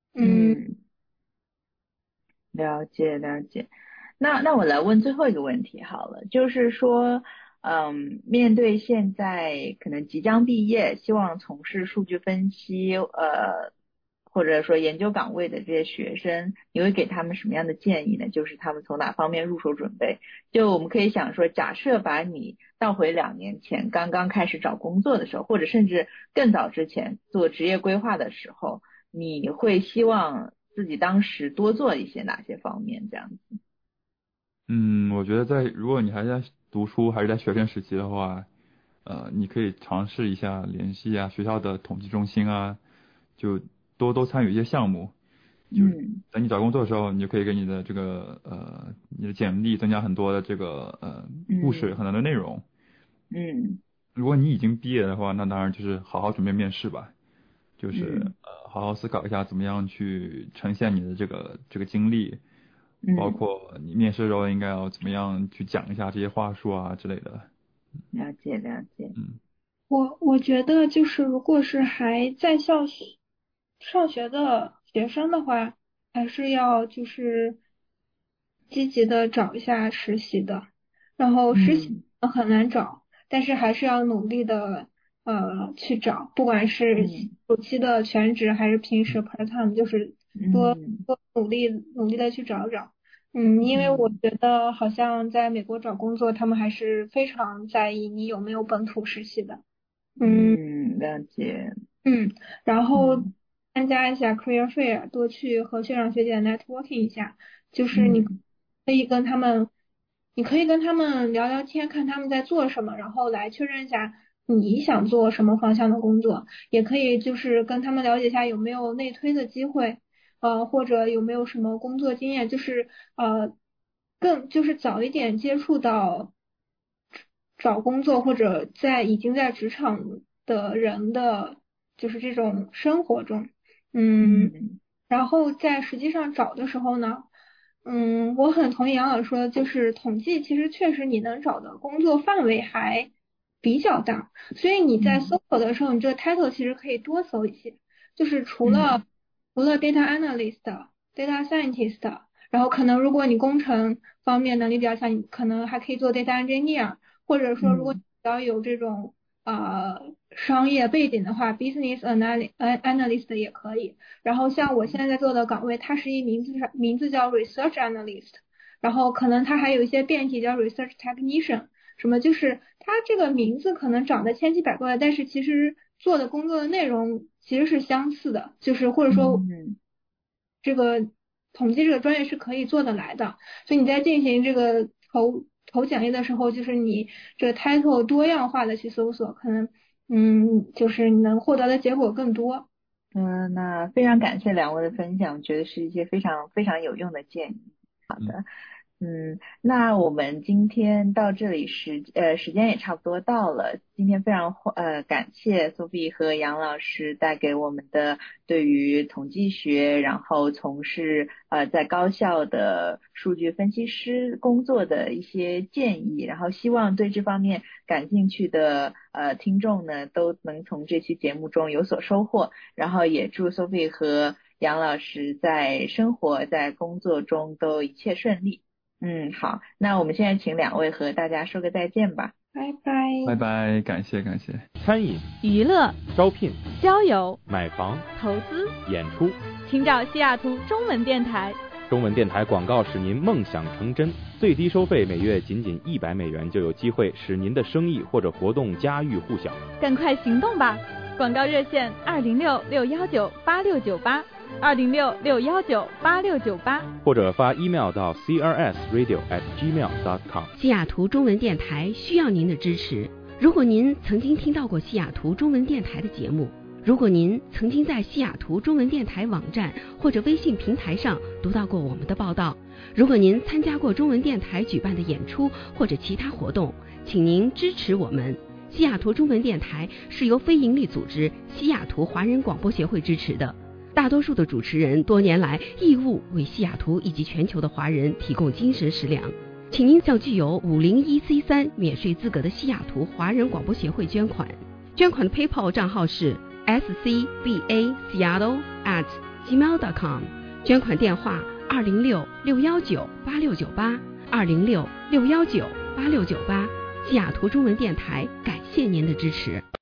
了解。那我来问最后一个问题好了，就是说，面对现在可能即将毕业，希望从事数据分析，或者说研究岗位的这些学生，你会给他们什么样的建议呢？就是他们从哪方面入手准备？就我们可以想说，假设把你倒回2年前刚刚开始找工作的时候，或者甚至更早之前做职业规划的时候，你会希望自己当时多做一些哪些方面这样子？ 我觉得如果你还在读书，还是在学生时期的话，你可以尝试一下联系学校的统计中心啊，就多参与一些项目。就是等你找工作的时候，你就可以给你的这个你的简历增加很多的这个故事很多的内容。如果你已经毕业的话，那当然就是好好准备面试吧，就是好好思考一下怎么样去呈现你的这个经历。包括你面试的时候应该要怎么样去讲一下这些话术啊之类的。 了解。 我觉得就是如果是还在上学的学生的话，还是要就是积极的找一下实习的，然后实习很难找，但是还是要努力的去找，不管是暑期的全职还是平时 part time， 就是多努力的去找。因为我觉得好像在美国找工作，他们还是非常在意你有没有本土实习的。 了解。 然后参加一下 career fair， 多去和学长学姐 networking 一下，就是你可以跟他们聊聊天，看他们在做什么，然后来确认一下你想做什么方向的工作，也可以就是跟他们了解一下有没有内推的机会，或者有没有什么工作经验，就是更就是早一点接触到找工作或者已经在职场的人的就是这种生活中。然后在实际上找的时候呢，我很同意杨老师说的，就是统计其实确实你能找的工作范围还比较大，所以你在搜索的时候，你这个 title 其实可以多搜一些，就是除了 data analyst、data scientist， 然后可能如果你工程方面能力比较强，你可能还可以做 data engineer， 或者说如果你比较有这种商业背景的话 ，business analyst 也可以。然后像我现在在做的岗位，它是名字叫 research analyst， 然后可能它还有一些变体叫 research technician， 什么就是它这个名字可能长得千奇百怪，但是其实做的工作的内容其实是相似的，就是或者说这个统计这个专业是可以做得来的。所以你在进行这个投简历的时候，就是你这个 title 多样化的去搜索，可能就是你能获得的结果更多。 那非常感谢两位的分享，觉得是一些非常非常有用的建议。 好的。那我们今天到这里时间也差不多到了。今天非常感谢 Sophie 和杨老师带给我们的对于统计学，然后从事在高校的数据分析师工作的一些建议，然后希望对这方面感兴趣的听众呢都能从这期节目中有所收获，然后也祝 Sophie 和杨老师在生活在工作中都一切顺利。好，那我们现在请两位和大家说个再见吧。 拜拜。 拜拜，感谢。 餐饮、 娱乐、 招聘、 交友、 买房、 投资、 演出， 请找西雅图中文电台。 中文电台广告使您梦想成真，最低收费每月仅$100就有机会使您的生意或者活动家喻户晓。 赶快行动吧！广告热线206-619-8698，206-619-8698， 或者发 email 到 crsradio@gmail.com。 西雅图中文电台需要您的支持。如果您曾经听到过西雅图中文电台的节目，如果您曾经在西雅图中文电台网站或者微信平台上读到过我们的报道，如果您参加过中文电台举办的演出或者其他活动，请您支持我们。西雅图中文电台是由非营利组织西雅图华人广播协会支持的，大多数的主持人多年来义务为西雅图以及全球的华人提供精神食粮。请您向具有501C3免税资格的西雅图华人广播协会捐款，捐款的 PayPal 账号是scbaseattle@gmail.com， 捐款电话206-619-8698 206-619-8698。西雅图中文电台感谢您的支持。